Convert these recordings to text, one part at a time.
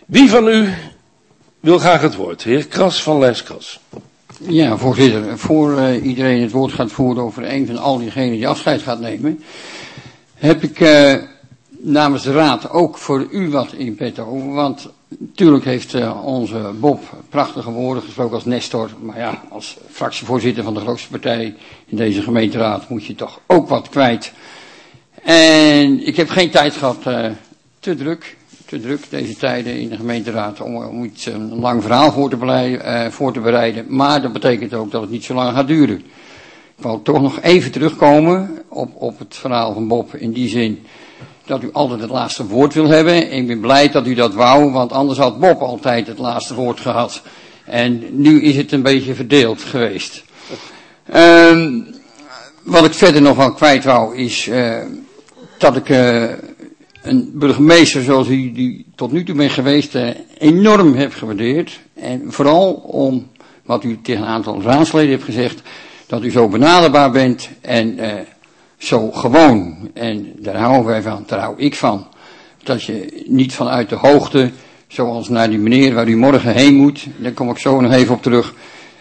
Wie van u wil graag het woord? Heer Kras van Lijskras. Ja, voorzitter. Voor iedereen het woord gaat voeren over een van al diegenen die afscheid gaat nemen, heb ik namens de raad ook voor u wat in petto. Want natuurlijk heeft onze Bob prachtige woorden gesproken als Nestor. Maar ja, als fractievoorzitter van de grootste partij in deze gemeenteraad moet je toch ook wat kwijt. En ik heb geen tijd gehad, te druk deze tijden in de gemeenteraad om iets een lang verhaal voor te bereiden. Maar dat betekent ook dat het niet zo lang gaat duren. Ik wou toch nog even terugkomen op het verhaal van Bob in die zin dat u altijd het laatste woord wil hebben. Ik ben blij dat u dat wou, want anders had Bob altijd het laatste woord gehad. En nu is het een beetje verdeeld geweest. Wat ik verder nog wel kwijt wou is dat ik een burgemeester zoals u die tot nu toe bent geweest enorm heb gewaardeerd. En vooral om wat u tegen een aantal raadsleden hebt gezegd, dat u zo benaderbaar bent en zo gewoon. En daar houden wij van, daar hou ik van. Dat je niet vanuit de hoogte, zoals naar die meneer waar u morgen heen moet, daar kom ik zo nog even op terug.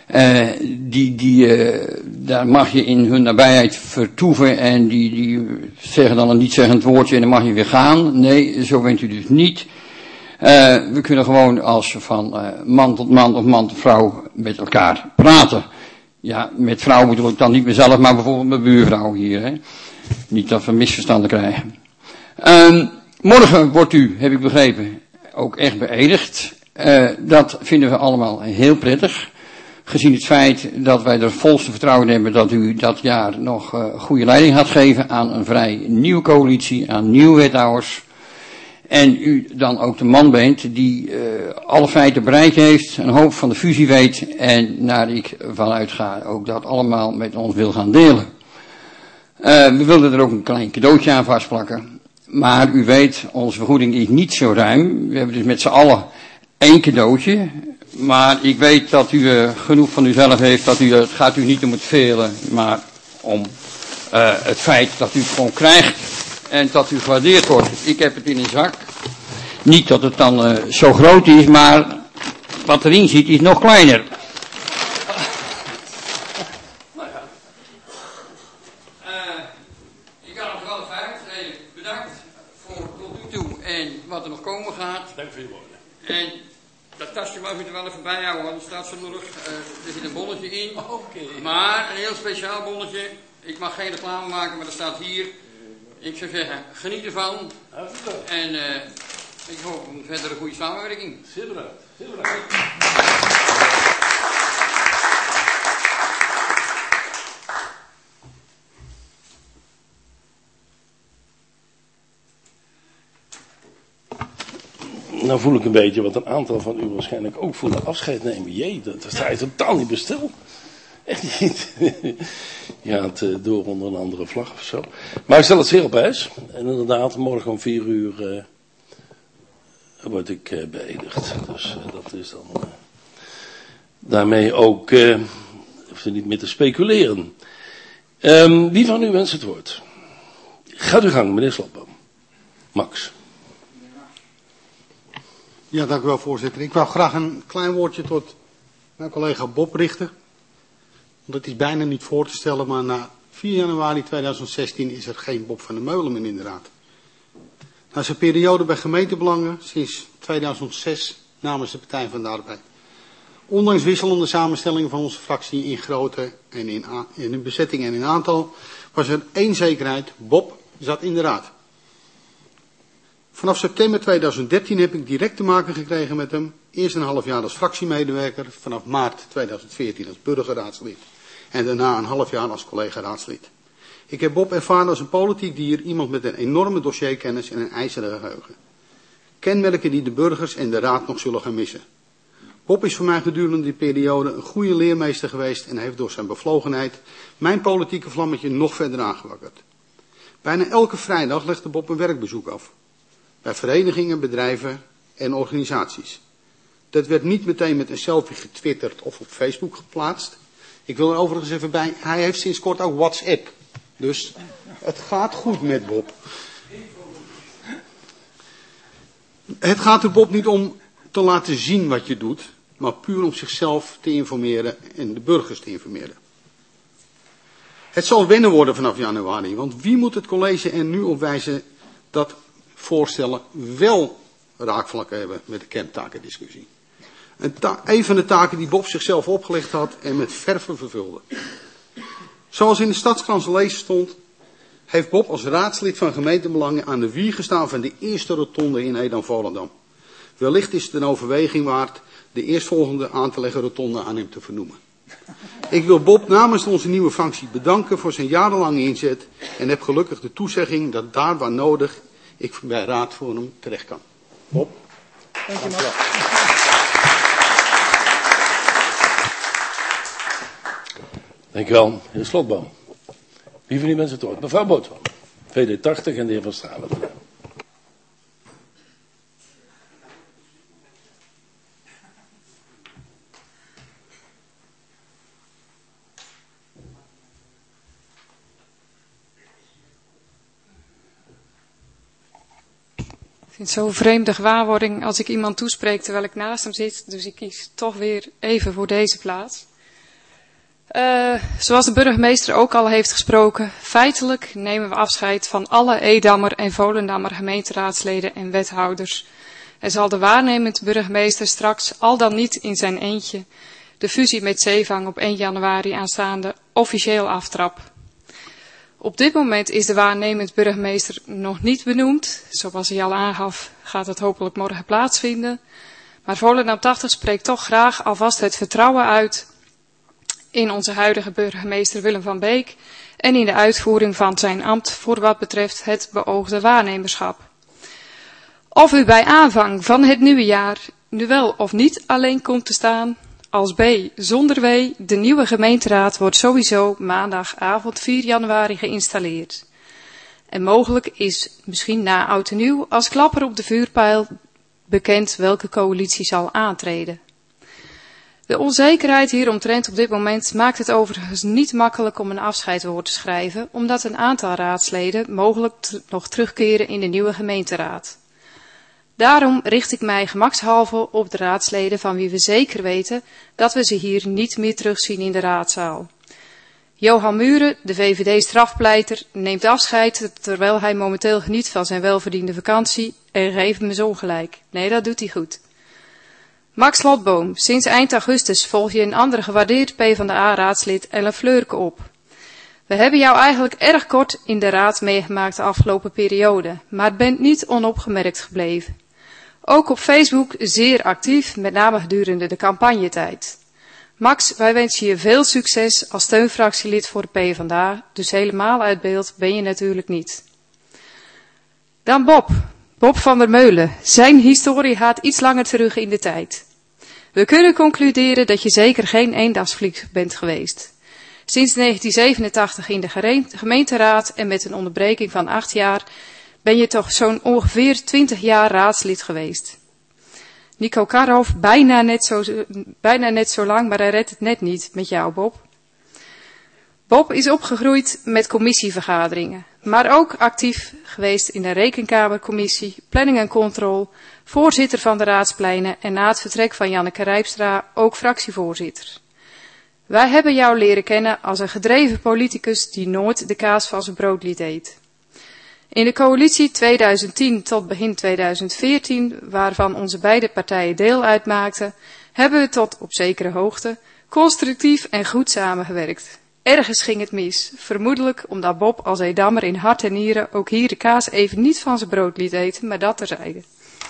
Daar mag je in hun nabijheid vertoeven en die zeggen dan een niet-zeggend woordje en dan mag je weer gaan. Nee, zo bent u dus niet. We kunnen gewoon als van man tot man of man tot vrouw met elkaar praten. Ja, met vrouw bedoel ik dan niet mezelf, maar bijvoorbeeld mijn buurvrouw hier. Hè. Niet dat we misverstanden krijgen. Morgen wordt u, heb ik begrepen, ook echt beëdigd. Dat vinden we allemaal heel prettig. Gezien het feit dat wij er volste vertrouwen in hebben dat u dat jaar nog goede leiding gaat geven aan een vrij nieuwe coalitie, aan nieuwe wethouders. En u dan ook de man bent die alle feiten bereid heeft, een hoop van de fusie weet en naar ik vanuit ga ook dat allemaal met ons wil gaan delen. We wilden er ook een klein cadeautje aan vastplakken. Maar u weet, onze vergoeding is niet zo ruim. We hebben dus met z'n allen 1 cadeautje. Maar ik weet dat u genoeg van uzelf heeft, het gaat u niet om het vele, maar om het feit dat u het gewoon krijgt en dat u gewaardeerd wordt. Ik heb het in een zak. Niet dat het dan zo groot is, maar wat erin zit is nog kleiner. Ik ga nog wel uit. Bedankt voor tot nu toe en wat er nog komen gaat. Dank voor je woorden. En dat tasje mag u er wel even bij houden, want er staat zo nog, er zit een bonnetje in. Oké. Maar een heel speciaal bonnetje. Ik mag geen reclame maken, maar er staat hier. Ik zou zeggen, geniet ervan. En ik hoop op een verdere goede samenwerking. Zeer bedankt. Zeer bedankt. Nou voel ik een beetje wat een aantal van u waarschijnlijk ook voelen afscheid nemen. Jee, dat sta je totaal niet bestil. Echt niet. Ja, het door onder een andere vlag of zo. Maar ik stel het zeer op prijs. En inderdaad, morgen om 4 uur word ik beëdigd. Dus dat is dan daarmee ook, hoeft er niet meer te speculeren. Wie van u wenst het woord? Gaat uw gang, meneer Slotboom. Max. Ja, dank u wel, voorzitter. Ik wou graag een klein woordje tot mijn collega Bob richten. Want het is bijna niet voor te stellen, maar na 4 januari 2016 is er geen Bob van der Meulen meer in de raad. Na zijn periode bij gemeentebelangen sinds 2006 namens de Partij van de Arbeid. Ondanks wisselende samenstellingen van onze fractie in grootte en in bezetting en in aantal, was er 1 zekerheid: Bob zat in de raad. Vanaf september 2013 heb ik direct te maken gekregen met hem. Eerst een half jaar als fractiemedewerker, vanaf maart 2014 als burgerraadslid. En daarna een half jaar als collega-raadslid. Ik heb Bob ervaren als een politiek dier, iemand met een enorme dossierkennis en een ijzeren geheugen. Kenmerken die de burgers en de raad nog zullen gaan missen. Bob is voor mij gedurende die periode een goede leermeester geweest en heeft door zijn bevlogenheid mijn politieke vlammetje nog verder aangewakkerd. Bijna elke vrijdag legde Bob een werkbezoek af. Bij verenigingen, bedrijven en organisaties. Dat werd niet meteen met een selfie getwitterd of op Facebook geplaatst. Ik wil er overigens even bij, hij heeft sinds kort ook WhatsApp. Dus het gaat goed met Bob. Het gaat er Bob niet om te laten zien wat je doet, maar puur om zichzelf te informeren en de burgers te informeren. Het zal wennen worden vanaf januari, want wie moet het college er nu op wijzen dat voorstellen wel raakvlakken hebben met de kerntakendiscussie? Een van de taken die Bob zichzelf opgelegd had en met verve vervulde. Zoals in de Stadskrant te lezen stond, heeft Bob als raadslid van gemeentebelangen aan de wieg gestaan van de eerste rotonde in Edam-Volendam. Wellicht is het een overweging waard de eerstvolgende aan te leggen rotonde aan hem te vernoemen. Ik wil Bob namens onze nieuwe functie bedanken voor zijn jarenlange inzet en heb gelukkig de toezegging dat daar waar nodig ik bij raad voor hem terecht kan. Bob. Dank je wel. Dankjewel, heer Slotboom. Wie van die mensen het woord? Mevrouw Bootman, VD80 en de heer Van Stralen. Ik vind het zo'n vreemde gewaarwording als ik iemand toespreek terwijl ik naast hem zit. Dus ik kies toch weer even voor deze plaats. Zoals de burgemeester ook al heeft gesproken, feitelijk nemen we afscheid van alle Edammer en Volendammer gemeenteraadsleden en wethouders. En zal de waarnemend burgemeester straks al dan niet in zijn eentje de fusie met Zeevang op 1 januari aanstaande officieel aftrap. Op dit moment is de waarnemend burgemeester nog niet benoemd. Zoals hij al aangaf, gaat het hopelijk morgen plaatsvinden. Maar Volendam 80 spreekt toch graag alvast het vertrouwen uit in onze huidige burgemeester Willem van Beek en in de uitvoering van zijn ambt voor wat betreft het beoogde waarnemerschap. Of u bij aanvang van het nieuwe jaar nu wel of niet alleen komt te staan, als B zonder W, de nieuwe gemeenteraad wordt sowieso maandagavond 4 januari geïnstalleerd. En mogelijk is misschien na oud en nieuw als klapper op de vuurpijl bekend welke coalitie zal aantreden. De onzekerheid hieromtrent op dit moment maakt het overigens niet makkelijk om een afscheidswoord te schrijven, omdat een aantal raadsleden mogelijk nog terugkeren in de nieuwe gemeenteraad. Daarom richt ik mij gemakshalve op de raadsleden van wie we zeker weten dat we ze hier niet meer terugzien in de raadzaal. Johan Muren, de VVD-strafpleiter, neemt afscheid terwijl hij momenteel geniet van zijn welverdiende vakantie en geeft me zo ongelijk. Nee, dat doet hij goed. Max Slotboom, sinds eind augustus volg je een andere gewaardeerd PvdA-raadslid Ellen Fleurke op. We hebben jou eigenlijk erg kort in de raad meegemaakt de afgelopen periode, maar bent niet onopgemerkt gebleven. Ook op Facebook zeer actief, met name gedurende de campagnetijd. Max, wij wensen je veel succes als steunfractielid voor de PvdA, dus helemaal uit beeld ben je natuurlijk niet. Dan Bob van der Meulen. Zijn historie gaat iets langer terug in de tijd. We kunnen concluderen dat je zeker geen eendagsvlieg bent geweest. Sinds 1987 in de gemeenteraad en met een onderbreking van 8 jaar ben je toch zo'n ongeveer 20 jaar raadslid geweest. Nico Karhoff, bijna net zo lang, maar hij redt het net niet met jou, Bob. Bob is opgegroeid met commissievergaderingen, maar ook actief geweest in de Rekenkamercommissie, Planning en Controle, voorzitter van de Raadspleinen en na het vertrek van Janneke Rijpstra ook fractievoorzitter. Wij hebben jou leren kennen als een gedreven politicus die nooit de kaas van zijn brood liet eten. In de coalitie 2010 tot begin 2014, waarvan onze beide partijen deel uitmaakten, hebben we tot op zekere hoogte constructief en goed samengewerkt. Ergens ging het mis, vermoedelijk omdat Bob als Edammer in hart en nieren ook hier de kaas even niet van zijn brood liet eten, maar dat terzijde.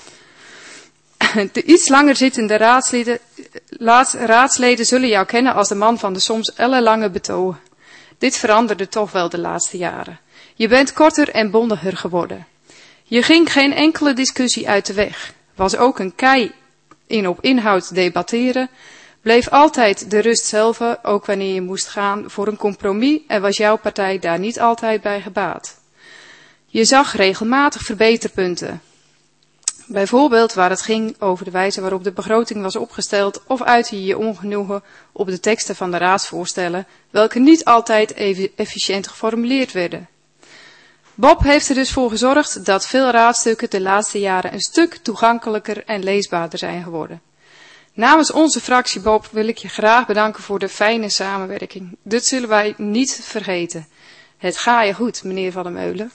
De iets langer zittende raadsleden zullen jou kennen als de man van de soms ellenlange betogen. Dit veranderde toch wel de laatste jaren. Je bent korter en bondiger geworden. Je ging geen enkele discussie uit de weg. Was ook een kei in op inhoud debatteren. Bleef altijd de rust zelf, ook wanneer je moest gaan voor een compromis en was jouw partij daar niet altijd bij gebaat. Je zag regelmatig verbeterpunten. Bijvoorbeeld waar het ging over de wijze waarop de begroting was opgesteld of uitte je ongenoegen op de teksten van de raadsvoorstellen, welke niet altijd even efficiënt geformuleerd werden. Bob heeft er dus voor gezorgd dat veel raadstukken de laatste jaren een stuk toegankelijker en leesbaarder zijn geworden. Namens onze fractie Bob wil ik je graag bedanken voor de fijne samenwerking. Dit zullen wij niet vergeten. Het gaat je goed, meneer Van der Meulen.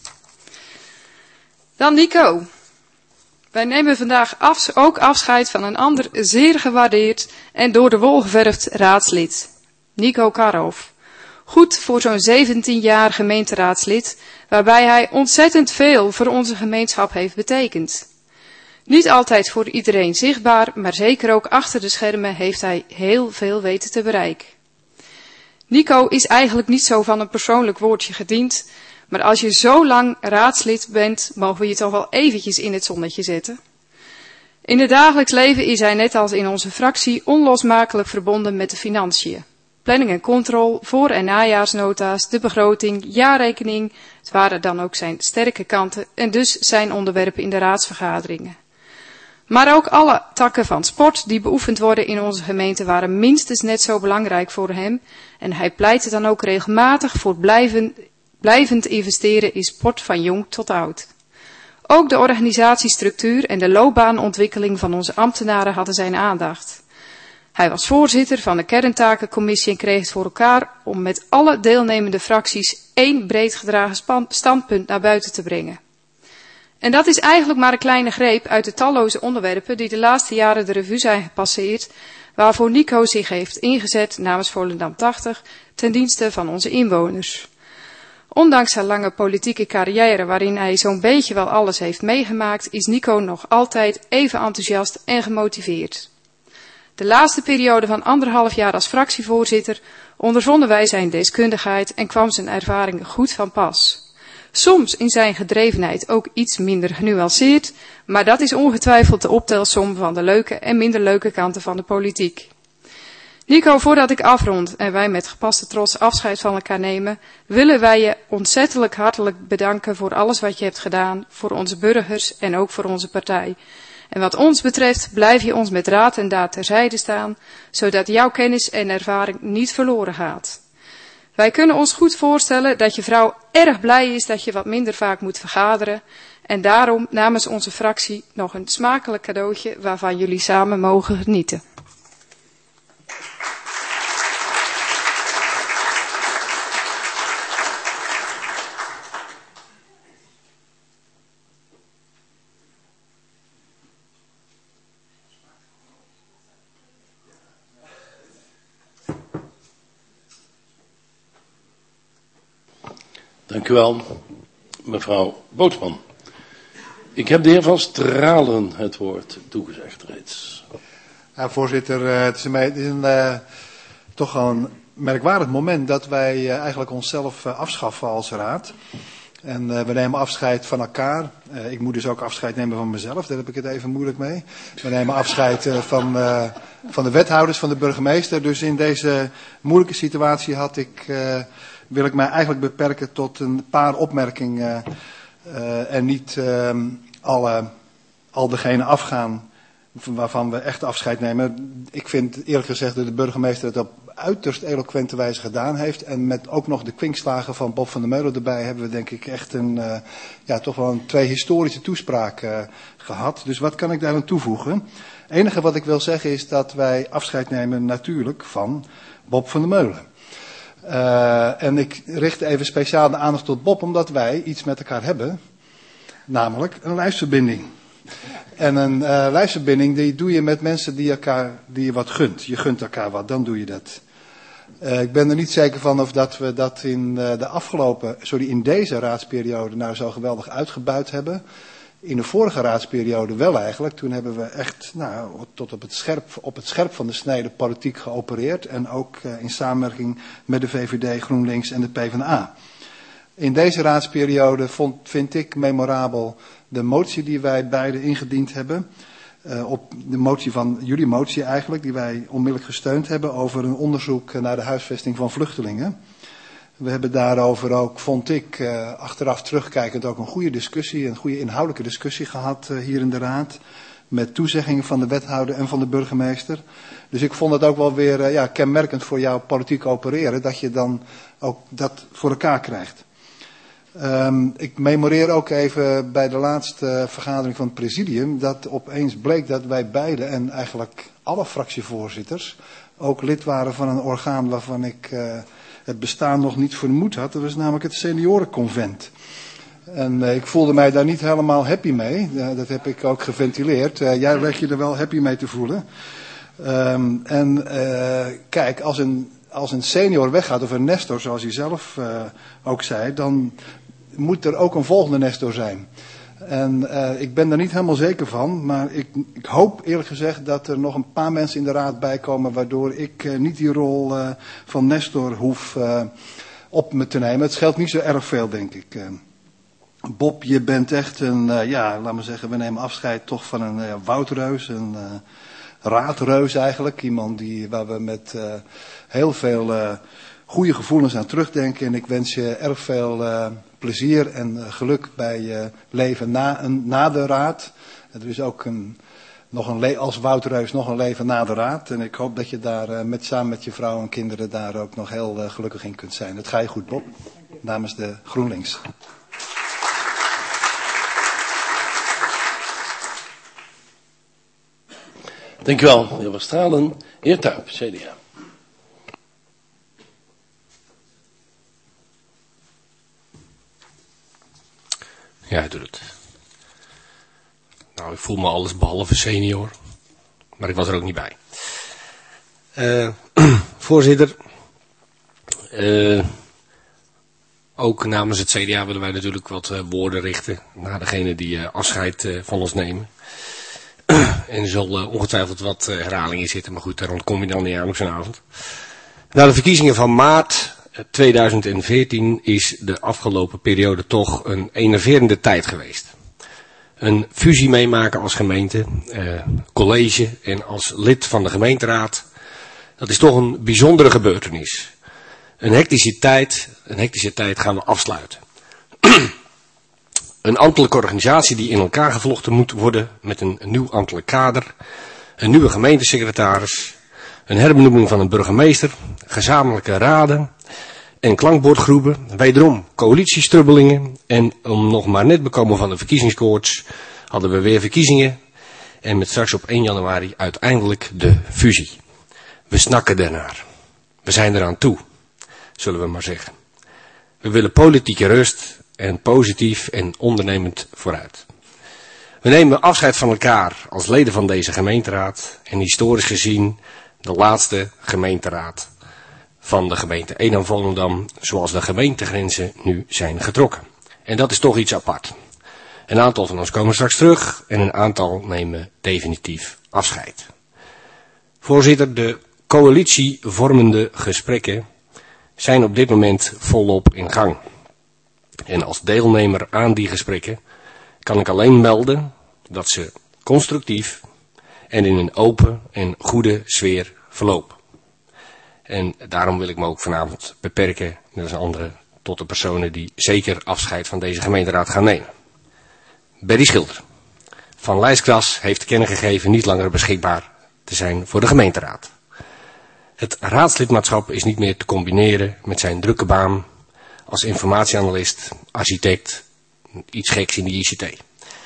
Dan Nico. Wij nemen vandaag ook afscheid van een ander zeer gewaardeerd en door de wol geverfd raadslid. Nico Karhoff. Goed voor zo'n 17 jaar gemeenteraadslid, waarbij hij ontzettend veel voor onze gemeenschap heeft betekend. Niet altijd voor iedereen zichtbaar, maar zeker ook achter de schermen heeft hij heel veel weten te bereiken. Nico is eigenlijk niet zo van een persoonlijk woordje gediend, maar als je zo lang raadslid bent, mogen we je toch wel eventjes in het zonnetje zetten. In het dagelijks leven is hij net als in onze fractie onlosmakelijk verbonden met de financiën. Planning en controle, voor- en najaarsnota's, de begroting, jaarrekening, het waren dan ook zijn sterke kanten en dus zijn onderwerpen in de raadsvergaderingen. Maar ook alle takken van sport die beoefend worden in onze gemeente waren minstens net zo belangrijk voor hem en hij pleitte dan ook regelmatig voor blijvend investeren in sport van jong tot oud. Ook de organisatiestructuur en de loopbaanontwikkeling van onze ambtenaren hadden zijn aandacht. Hij was voorzitter van de kerntakencommissie en kreeg het voor elkaar om met alle deelnemende fracties één breed gedragen standpunt naar buiten te brengen. En dat is eigenlijk maar een kleine greep uit de talloze onderwerpen die de laatste jaren de revue zijn gepasseerd, waarvoor Nico zich heeft ingezet namens Volendam 80 ten dienste van onze inwoners. Ondanks zijn lange politieke carrière waarin hij zo'n beetje wel alles heeft meegemaakt, is Nico nog altijd even enthousiast en gemotiveerd. De laatste periode van 1,5 jaar als fractievoorzitter ondervonden wij zijn deskundigheid en kwam zijn ervaring goed van pas. Soms in zijn gedrevenheid ook iets minder genuanceerd, maar dat is ongetwijfeld de optelsom van de leuke en minder leuke kanten van de politiek. Nico, voordat ik afrond en wij met gepaste trots afscheid van elkaar nemen, willen wij je ontzettend hartelijk bedanken voor alles wat je hebt gedaan, voor onze burgers en ook voor onze partij. En wat ons betreft blijf je ons met raad en daad terzijde staan, zodat jouw kennis en ervaring niet verloren gaat. Wij kunnen ons goed voorstellen dat je vrouw erg blij is dat je wat minder vaak moet vergaderen en daarom namens onze fractie nog een smakelijk cadeautje waarvan jullie samen mogen genieten. Dank u wel, mevrouw Bootsman. Ik heb de heer Van Stralen het woord toegezegd reeds. Ja, voorzitter, het is toch een merkwaardig moment dat wij eigenlijk onszelf afschaffen als raad. En we nemen afscheid van elkaar. Ik moet dus ook afscheid nemen van mezelf, daar heb ik het even moeilijk mee. We nemen afscheid van de wethouders, van de burgemeester. Dus in deze moeilijke situatie wil ik mij eigenlijk beperken tot een paar opmerkingen en niet al degene afgaan waarvan we echt afscheid nemen. Ik vind eerlijk gezegd dat de burgemeester het op uiterst eloquente wijze gedaan heeft. En met ook nog de kwinkslagen van Bob van der Meulen erbij hebben we denk ik echt toch wel 2 historische toespraken gehad. Dus wat kan ik daar aan toevoegen? Het enige wat ik wil zeggen is dat wij afscheid nemen natuurlijk van Bob van der Meulen. En ik richt even speciaal de aandacht tot Bob, omdat wij iets met elkaar hebben, namelijk een lijstverbinding. En een lijstverbinding die doe je met mensen die je wat gunt. Je gunt elkaar wat, dan doe je dat. Ik ben er niet zeker van of dat we dat in deze raadsperiode nou zo geweldig uitgebuit hebben. In de vorige raadsperiode wel eigenlijk. Toen hebben we echt tot op het scherp van de snede politiek geopereerd. En ook in samenwerking met de VVD, GroenLinks en de PvdA. In deze raadsperiode vind ik memorabel de motie die wij beide ingediend hebben. Op de motie van jullie motie eigenlijk, die wij onmiddellijk gesteund hebben over een onderzoek naar de huisvesting van vluchtelingen. We hebben daarover ook, vond ik, achteraf terugkijkend ook een goede discussie, een goede inhoudelijke discussie gehad hier in de raad. Met toezeggingen van de wethouder en van de burgemeester. Dus ik vond het ook wel weer kenmerkend voor jouw politiek opereren, dat je dan ook dat voor elkaar krijgt. Ik memoreer ook even bij de laatste vergadering van het presidium dat opeens bleek dat wij beiden en eigenlijk alle fractievoorzitters ook lid waren van een orgaan waarvan ik het bestaan nog niet vermoed had. Dat was namelijk het seniorenconvent. En ik voelde mij daar niet helemaal happy mee. Dat heb ik ook geventileerd. Jij leg je er wel happy mee te voelen. Kijk, als een senior weggaat, of een nestor zoals hij zelf ook zei, dan moet er ook een volgende nestor zijn. En ik ben daar niet helemaal zeker van, maar ik hoop eerlijk gezegd dat er nog een paar mensen in de raad bijkomen, waardoor ik niet die rol van nestor hoef op me te nemen. Het scheelt niet zo erg veel, denk ik. Bob, je bent echt een, laat maar zeggen, we nemen afscheid toch van een woudreus, een raadreus eigenlijk. Iemand waar we met heel veel goede gevoelens aan terugdenken. En ik wens je erg veel plezier en geluk bij je leven na de raad. Er is ook als woudreus nog een leven na de raad. En ik hoop dat je daar samen met je vrouw en kinderen daar ook nog heel gelukkig in kunt zijn. Het ga je goed, Bob. Namens de GroenLinks. Dankjewel, heer Van Stralen. Heer Tuyp, CDA. Ja, hij doet het. Nou, ik voel me alles behalve senior. Maar ik was er ook niet bij. Voorzitter. Ook namens het CDA willen wij natuurlijk wat woorden richten naar degene die afscheid van ons nemen. En er zal ongetwijfeld wat herhaling in zitten, maar goed, daar ontkom je dan niet aan op zo'n avond. Na de verkiezingen van maart 2014 is de afgelopen periode toch een enerverende tijd geweest. Een fusie meemaken als gemeente, college en als lid van de gemeenteraad, dat is toch een bijzondere gebeurtenis. Een hectische tijd gaan we afsluiten. Een ambtelijke organisatie die in elkaar gevlochten moet worden met een nieuw ambtelijk kader, een nieuwe gemeentesecretaris, een herbenoeming van een burgemeester, gezamenlijke raden en klankbordgroepen, wederom coalitiestrubbelingen en om nog maar net bekomen van de verkiezingskoorts hadden we weer verkiezingen en met straks op 1 januari uiteindelijk de fusie. We snakken ernaar. We zijn eraan toe, zullen we maar zeggen. We willen politieke rust en positief en ondernemend vooruit. We nemen afscheid van elkaar als leden van deze gemeenteraad en historisch gezien de laatste gemeenteraad van de gemeente Edam-Volendam zoals de gemeentegrenzen nu zijn getrokken. En dat is toch iets apart. Een aantal van ons komen straks terug en een aantal nemen definitief afscheid. Voorzitter, de coalitievormende gesprekken zijn op dit moment volop in gang. En als deelnemer aan die gesprekken kan ik alleen melden dat ze constructief en in een open en goede sfeer verlopen. En daarom wil ik me ook vanavond beperken, net als anderen, tot de personen die zeker afscheid van deze gemeenteraad gaan nemen. Berry Schilder van Lijskras heeft te kennen gegeven niet langer beschikbaar te zijn voor de gemeenteraad. Het raadslidmaatschap is niet meer te combineren met zijn drukke baan als informatieanalist, architect, iets geks in de ICT.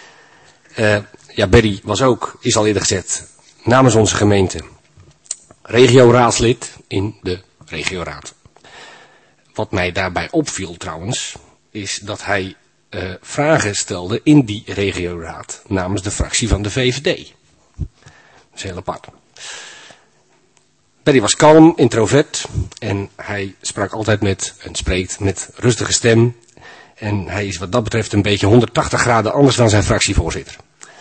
Berry is al eerder gezet namens onze gemeente regioraadslid in de regioraad. Wat mij daarbij opviel trouwens, is dat hij vragen stelde in die regioraad namens de fractie van de VVD. Dat is heel apart. Berry was kalm, introvert en hij spreekt met rustige stem. En hij is wat dat betreft een beetje 180 graden anders dan zijn fractievoorzitter.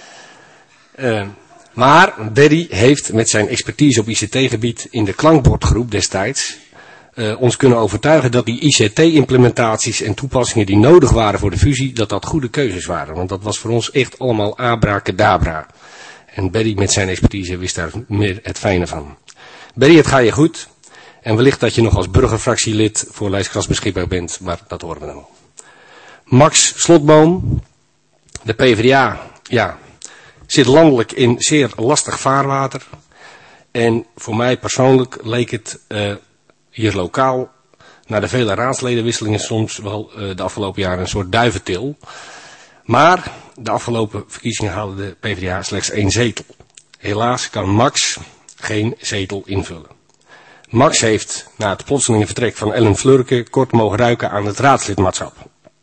Maar Berry heeft met zijn expertise op ICT-gebied in de klankbordgroep destijds ons kunnen overtuigen dat die ICT-implementaties en toepassingen die nodig waren voor de fusie, dat goede keuzes waren. Want dat was voor ons echt allemaal abracadabra. En Berry met zijn expertise wist daar meer het fijne van. Berry, het gaat je goed. En wellicht dat je nog als burgerfractielid voor Lijskras beschikbaar bent, maar dat horen we dan. Max Slotboom, de PvdA, zit landelijk in zeer lastig vaarwater. En voor mij persoonlijk leek het hier lokaal na de vele raadsledenwisselingen soms wel de afgelopen jaren een soort duiventil. Maar de afgelopen verkiezingen haalde de PvdA slechts 1 zetel. Helaas kan Max geen zetel invullen. Max heeft na het plotselinge vertrek van Ellen Flurke kort mogen ruiken aan het raadslidmaatschap.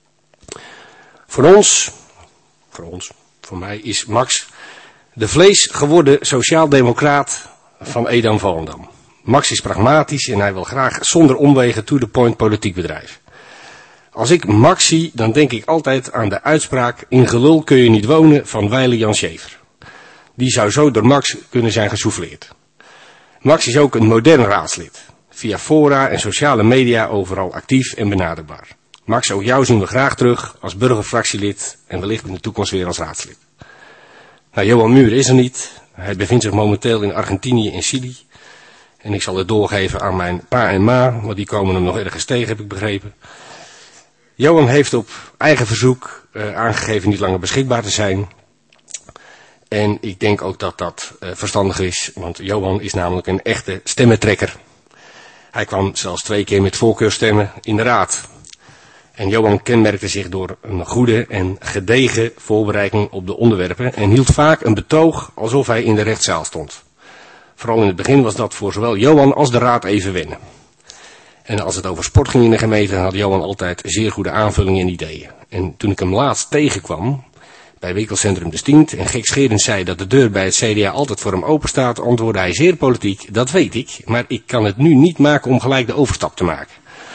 Voor mij is Max de vleesgeworden sociaaldemocraat van Edam-Volendam. Max is pragmatisch en hij wil graag zonder omwegen to the point politiek bedrijven. Als ik Max zie, dan denk ik altijd aan de uitspraak: in gelul kun je niet wonen van Weile Jan Schever. Die zou zo door Max kunnen zijn gesouffleerd. Max is ook een modern raadslid. Via fora en sociale media overal actief en benaderbaar. Max, ook jou zien we graag terug als burgerfractielid en wellicht in de toekomst weer als raadslid. Nou, Johan Muur is er niet. Hij bevindt zich momenteel in Argentinië en Chili. En ik zal het doorgeven aan mijn pa en ma, want die komen hem nog ergens tegen, heb ik begrepen. Johan heeft op eigen verzoek aangegeven niet langer beschikbaar te zijn. En ik denk ook dat dat verstandig is, want Johan is namelijk een echte stemmentrekker. Hij kwam zelfs 2 keer met voorkeurstemmen in de raad. En Johan kenmerkte zich door een goede en gedegen voorbereiding op de onderwerpen en hield vaak een betoog alsof hij in de rechtszaal stond. Vooral in het begin was dat voor zowel Johan als de raad even wennen. En als het over sport ging in de gemeente, had Johan altijd zeer goede aanvullingen en ideeën. En toen ik hem laatst tegenkwam bij winkelcentrum De Stient en gekscherend zei dat de deur bij het CDA altijd voor hem open staat, antwoordde hij zeer politiek: dat weet ik, maar ik kan het nu niet maken om gelijk de overstap te maken.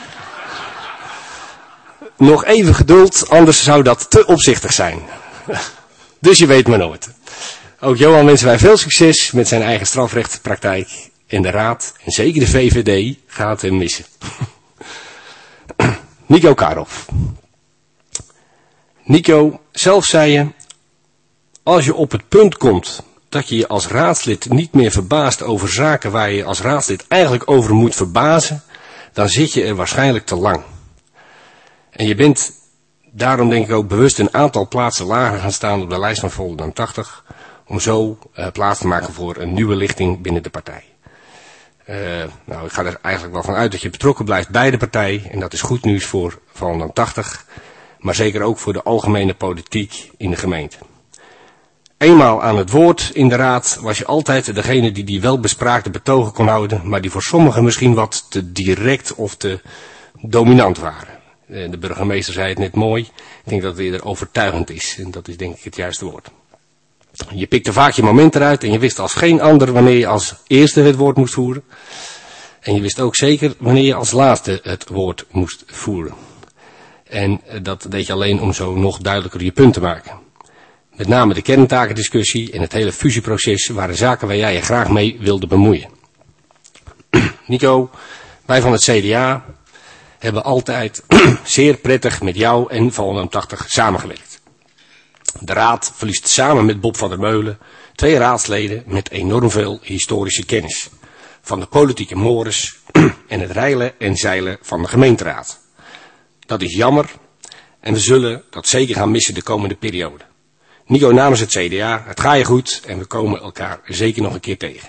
Nog even geduld, anders zou dat te opzichtig zijn. Dus je weet maar nooit. Ook Johan wensen wij veel succes met zijn eigen strafrechtspraktijk. En de raad, en zeker de VVD, gaat hem missen. Nico Karhoff. Nico, zelf zei je: als je op het punt komt dat je je als raadslid niet meer verbaast over zaken waar je als raadslid eigenlijk over moet verbazen, dan zit je er waarschijnlijk te lang. En je bent daarom denk ik ook bewust een aantal plaatsen lager gaan staan op de lijst van Volendam 80, om zo plaats te maken voor een nieuwe lichting binnen de partij. Ik ga er eigenlijk wel van uit dat je betrokken blijft bij de partij, en dat is goed nieuws voor Volendam 80, maar zeker ook voor de algemene politiek in de gemeente. Eenmaal aan het woord in de raad was je altijd degene die welbespraakte betogen kon houden, maar die voor sommigen misschien wat te direct of te dominant waren. De burgemeester zei het net mooi. Ik denk dat het eerder overtuigend is. En dat is denk ik het juiste woord. Je pikte vaak je moment eruit en je wist als geen ander wanneer je als eerste het woord moest voeren. En je wist ook zeker wanneer je als laatste het woord moest voeren. En dat deed je alleen om zo nog duidelijker je punt te maken. Met name de kerntakendiscussie en het hele fusieproces waren zaken waar jij je graag mee wilde bemoeien. Nico, wij van het CDA hebben altijd zeer prettig met jou en Volendam 80 samengewerkt. De raad verliest samen met Bob van der Meulen 2 raadsleden met enorm veel historische kennis. Van de politieke mores en het reilen en zeilen van de gemeenteraad. Dat is jammer en we zullen dat zeker gaan missen de komende periode. Nico namens het CDA, het gaat je goed en we komen elkaar zeker nog een keer tegen.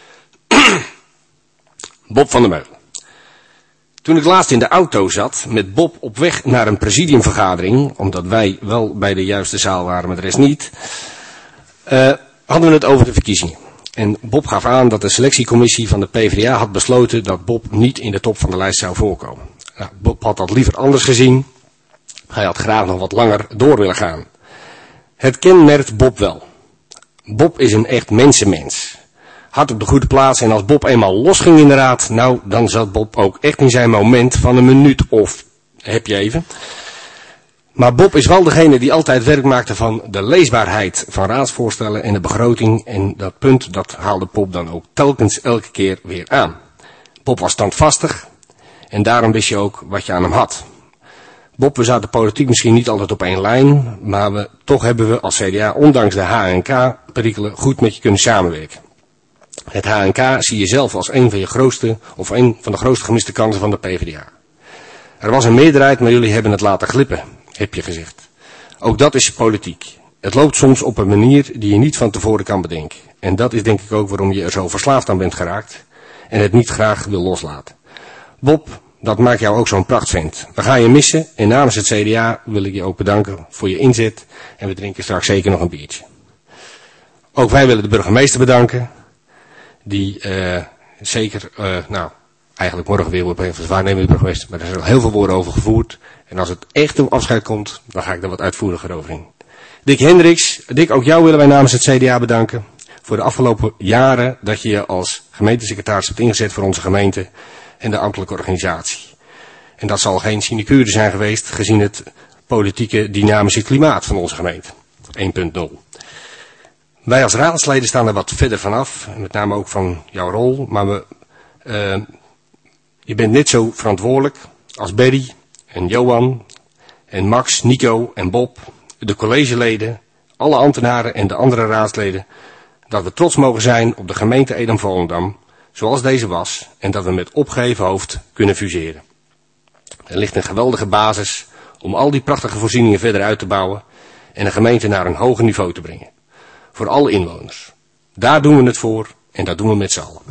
Bob van der Meulen. Toen ik laatst in de auto zat met Bob op weg naar een presidiumvergadering, omdat wij wel bij de juiste zaal waren, maar de rest niet, hadden we het over de verkiezingen. En Bob gaf aan dat de selectiecommissie van de PvdA had besloten dat Bob niet in de top van de lijst zou voorkomen. Nou, Bob had dat liever anders gezien. Hij had graag nog wat langer door willen gaan. Het kenmerkt Bob wel. Bob is een echt mensenmens. Hard op de goede plaats en als Bob eenmaal losging in de raad, nou, dan zat Bob ook echt in zijn moment van een minuut of heb je even. Maar Bob is wel degene die altijd werk maakte van de leesbaarheid van raadsvoorstellen en de begroting. En dat punt, dat haalde Bob dan ook telkens elke keer weer aan. Bob was standvastig en daarom wist je ook wat je aan hem had. Bob, we zaten politiek misschien niet altijd op één lijn, maar toch hebben we als CDA, ondanks de HNK-perikelen, goed met je kunnen samenwerken. Het HNK zie je zelf als een van je grootste, of een van de grootste gemiste kansen van de PvdA. Er was een meerderheid, maar jullie hebben het laten glippen, heb je gezegd. Ook dat is politiek. Het loopt soms op een manier die je niet van tevoren kan bedenken. En dat is denk ik ook waarom je er zo verslaafd aan bent geraakt en het niet graag wil loslaten. Bob, dat maakt jou ook zo'n prachtvent. We gaan je missen en namens het CDA wil ik je ook bedanken voor je inzet. En we drinken straks zeker nog een biertje. Ook wij willen de burgemeester bedanken. Die zeker, eigenlijk morgen weer wordt waarnemende burgemeester. Maar er zijn al heel veel woorden over gevoerd. En als het echt om afscheid komt, dan ga ik daar wat uitvoeriger over in. Dick Hendricks, Dick, ook jou willen wij namens het CDA bedanken. Voor de afgelopen jaren dat je je als gemeentesecretaris hebt ingezet voor onze gemeente en de ambtelijke organisatie. En dat zal geen sinecure zijn geweest gezien het politieke dynamische klimaat van onze gemeente. 1.0. Wij als raadsleden staan er wat verder vanaf, met name ook van jouw rol, maar je bent net zo verantwoordelijk als Berry en Johan en Max, Nico en Bob, de collegeleden, alle ambtenaren en de andere raadsleden, dat we trots mogen zijn op de gemeente Edam-Volendam, zoals deze was, en dat we met opgeheven hoofd kunnen fuseren. Er ligt een geweldige basis om al die prachtige voorzieningen verder uit te bouwen en de gemeente naar een hoger niveau te brengen. Voor alle inwoners. Daar doen we het voor en dat doen we met z'n allen.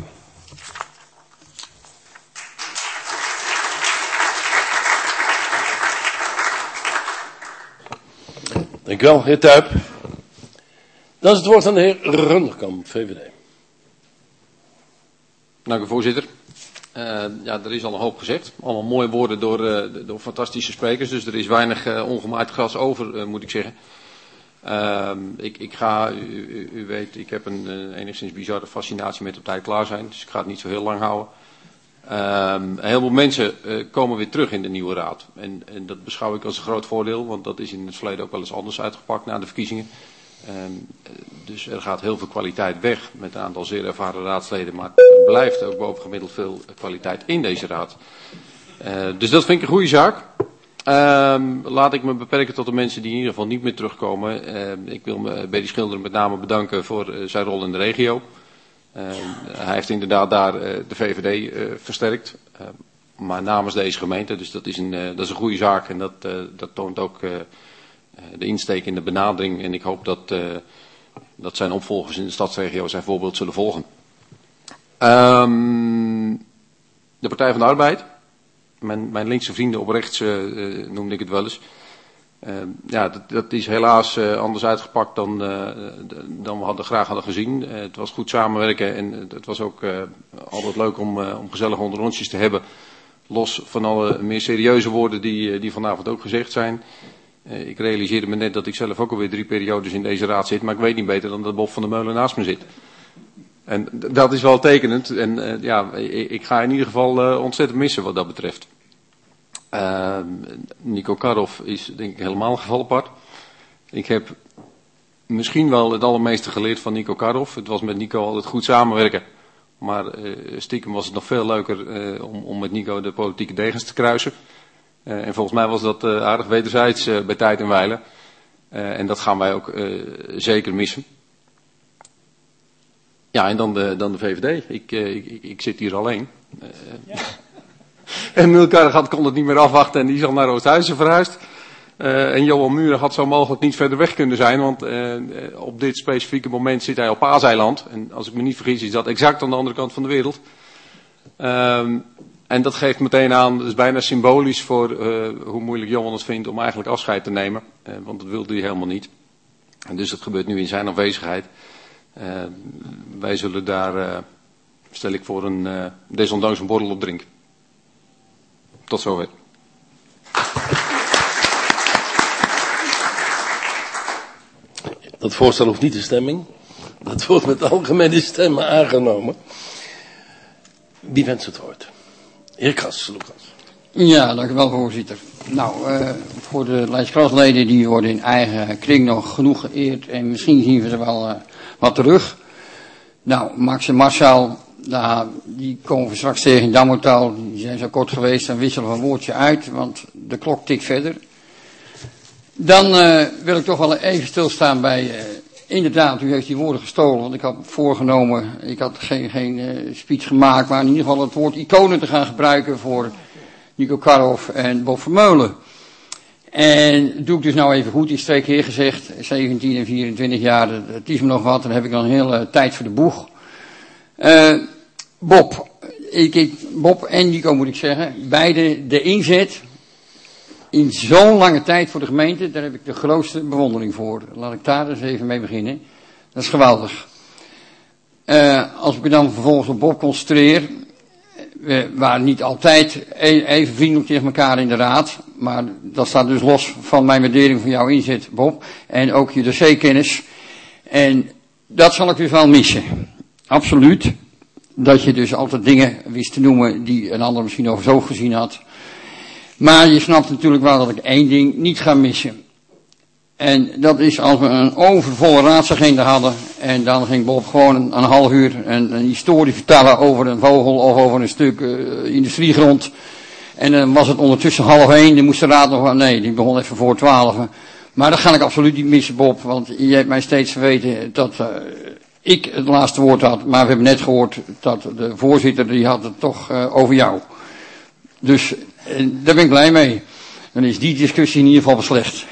Dank u wel, heer Tuyp. Dan is het woord aan de heer Runderkamp, VVD. Dank u, voorzitter. Er is al een hoop gezegd. Allemaal mooie woorden door fantastische sprekers. Dus er is weinig ongemaaid gras over, moet ik zeggen. U weet, ik heb een enigszins bizarre fascinatie met op tijd klaar zijn. Dus ik ga het niet zo heel lang houden. Heel veel mensen komen weer terug in de nieuwe raad. En dat beschouw ik als een groot voordeel. Want dat is in het verleden ook wel eens anders uitgepakt na de verkiezingen. Dus er gaat heel veel kwaliteit weg met een aantal zeer ervaren raadsleden. Maar er blijft ook bovengemiddeld veel kwaliteit in deze raad. Dus dat vind ik een goede zaak. Laat ik me beperken tot de mensen die in ieder geval niet meer terugkomen. Ik wil Berry Schilder met name bedanken voor zijn rol in de regio. Hij heeft inderdaad daar de VVD versterkt. Maar namens deze gemeente. Dus dat is een goede zaak. En dat toont ook de insteek in de benadering. En ik hoop dat zijn opvolgers in de stadsregio zijn voorbeeld zullen volgen. De Partij van de Arbeid. Mijn linkse vrienden op rechts noemde ik het wel eens. Dat is helaas anders uitgepakt dan we graag hadden gezien. Het was goed samenwerken en het was ook altijd leuk om gezellig onder onsjes te hebben. Los van alle meer serieuze woorden die vanavond ook gezegd zijn. Ik realiseerde me net dat ik zelf ook alweer 3 periodes in deze raad zit. Maar ik weet niet beter dan dat Bob van der Meulen naast me zit. En dat is wel tekenend. En ik ga in ieder geval ontzettend missen wat dat betreft. Nico Karhoff is denk ik helemaal een geval apart. Ik heb misschien wel het allermeeste geleerd van Nico Karhoff. Het was met Nico altijd goed samenwerken. Maar stiekem was het nog veel leuker om met Nico de politieke degens te kruisen. En volgens mij was dat aardig wederzijds bij tijd en wijle. En dat gaan wij ook zeker missen. Ja, en dan de VVD. Ik zit hier alleen. En Mulkarre kon het niet meer afwachten en die is al naar Oosthuizen verhuisd. En Johan Muren had zo mogelijk niet verder weg kunnen zijn, want op dit specifieke moment zit hij op Paaseiland. En als ik me niet vergis is dat exact aan de andere kant van de wereld. En dat geeft meteen aan, dat is bijna symbolisch voor hoe moeilijk Johan het vindt om eigenlijk afscheid te nemen. Want dat wilde hij helemaal niet. En dus dat gebeurt nu in zijn afwezigheid. Wij zullen daar, stel ik voor, desondanks een borrel op drinken. Tot zover. Dat voorstel hoeft niet de stemming. Dat wordt met algemene stemmen aangenomen. Wie wenst het woord? Heer Kras, Lucas. Ja, dank u wel, voorzitter. Nou, voor de lijstkrasleden die worden in eigen kring nog genoeg geëerd en misschien zien we ze wel wat terug. Nou, Max en Marcel, die komen we straks tegen in Dammertaal. Die zijn zo kort geweest, dan wisselen we een woordje uit, want de klok tikt verder. Dan wil ik toch wel even stilstaan bij, inderdaad, u heeft die woorden gestolen, want ik had voorgenomen, ik had geen speech gemaakt, maar in ieder geval het woord iconen te gaan gebruiken voor Nico Karhoff en Bob Vermeulen. En doe ik dus nou even goed, is 2 keer gezegd, 17 en 24 jaar, dat is me nog wat, dan heb ik dan een hele tijd voor de boeg. Bob, Bob en Nico moet ik zeggen, beide de inzet in zo'n lange tijd voor de gemeente, daar heb ik de grootste bewondering voor. Laat ik daar eens even mee beginnen. Dat is geweldig. Als ik me dan vervolgens op Bob concentreer, we waren niet altijd even vriendelijk tegen elkaar in de raad, maar dat staat dus los van mijn waardering van jouw inzet, Bob, en ook je dossierkennis. En dat zal ik dus wel missen. Absoluut. Dat je dus altijd dingen wist te noemen die een ander misschien over zo gezien had. Maar je snapt natuurlijk wel dat ik één ding niet ga missen. En dat is als we een overvolle raadsagenda hadden en dan ging Bob gewoon een half uur een historie vertellen over een vogel of over een stuk industriegrond. En dan was het ondertussen 12:30, dan moest de raad nog, nee, die begon even voor 12. Maar dat ga ik absoluut niet missen, Bob, want je hebt mij steeds verweten dat ik het laatste woord had. Maar we hebben net gehoord dat de voorzitter, die had het toch over jou. Dus daar ben ik blij mee. Dan is die discussie in ieder geval beslecht.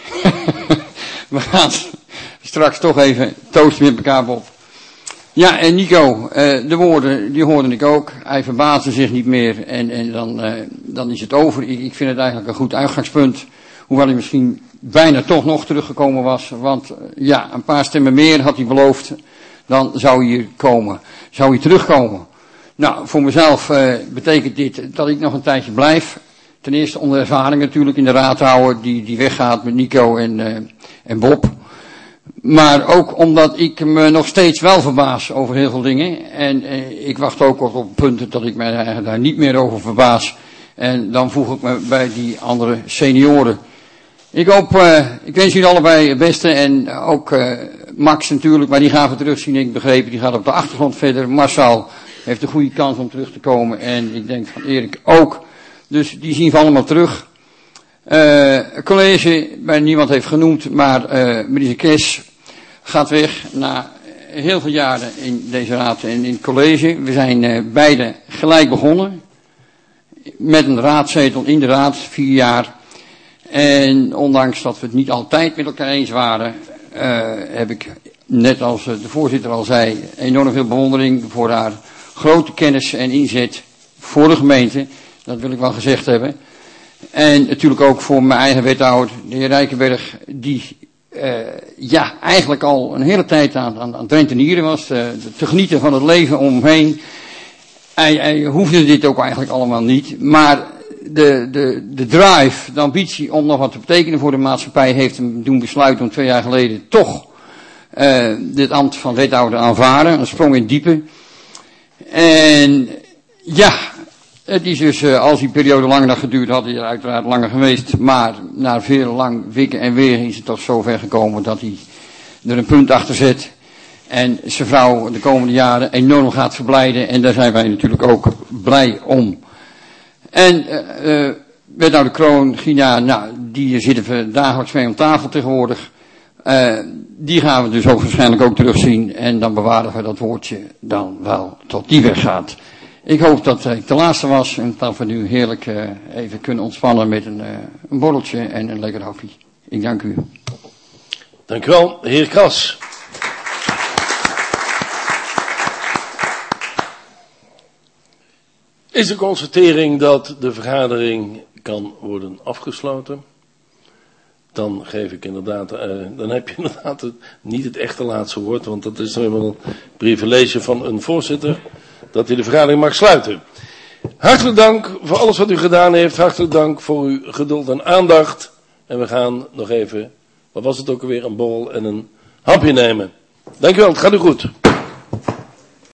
We gaan straks toch even toosten met elkaar, Bob. Ja, en Nico, de woorden, die hoorde ik ook. Hij verbaasde zich niet meer en dan is het over. Ik vind het eigenlijk een goed uitgangspunt. Hoewel hij misschien bijna toch nog teruggekomen was. Want ja, een paar stemmen meer had hij beloofd. Dan zou hij hier komen. Zou hij terugkomen. Nou, voor mezelf betekent dit dat ik nog een tijdje blijf. Ten eerste onder ervaring natuurlijk in de raadhouder die weggaat met Nico en Bob. Maar ook omdat ik me nog steeds wel verbaas over heel veel dingen. En ik wacht ook op punten dat ik me eigenlijk daar niet meer over verbaas. En dan voeg ik me bij die andere senioren. Ik wens jullie allebei het beste en ook Max natuurlijk, maar die gaan we terugzien. Ik begreep, die gaat op de achtergrond verder. Marcel heeft een goede kans om terug te komen en ik denk van Erik ook. Dus die zien we allemaal terug. College, bij niemand heeft genoemd, maar meneer Kes gaat weg na heel veel jaren in deze raad en in het college. We zijn beide gelijk begonnen. Met een raadzetel in de raad, 4 jaar. En ondanks dat we het niet altijd met elkaar eens waren, heb ik, net als de voorzitter al zei, enorm veel bewondering voor haar grote kennis en inzet voor de gemeente. Dat wil ik wel gezegd hebben. En natuurlijk ook voor mijn eigen wethouder, de heer Rijkenberg, die eigenlijk al een hele tijd aan het rentenieren was, te genieten van het leven omheen. Hij hoefde dit ook eigenlijk allemaal niet, maar de drive, de ambitie om nog wat te betekenen voor de maatschappij heeft hem doen besluiten om 2 jaar geleden toch dit ambt van wethouder aanvaarden. Een sprong in het diepe. En ja, het is dus, als die periode langer had geduurd, had hij uiteraard langer geweest. Maar na veel lang wikken en wegen is het toch zover gekomen dat hij er een punt achter zet. En zijn vrouw de komende jaren enorm gaat verblijden. En daar zijn wij natuurlijk ook blij om. En wethouder Kroon, Gina, nou, die zitten we dagelijks mee om tafel tegenwoordig. Die gaan we dus ook waarschijnlijk ook terugzien. En dan bewaren we dat woordje dan wel tot die weggaat. Ik hoop dat ik de laatste was en dat we nu heerlijk even kunnen ontspannen met een borreltje en een lekker hapje. Ik dank u. Dank u wel, heer Kras. Is de constatering dat de vergadering kan worden afgesloten? Dan geef ik inderdaad, dan heb je inderdaad niet het echte laatste woord, want dat is helemaal een privilege van een voorzitter, dat hij de vergadering mag sluiten. Hartelijk dank voor alles wat u gedaan heeft, hartelijk dank voor uw geduld en aandacht. En we gaan nog even, wat was het ook alweer, een borrel en een hapje nemen. Dank u wel, het gaat u goed.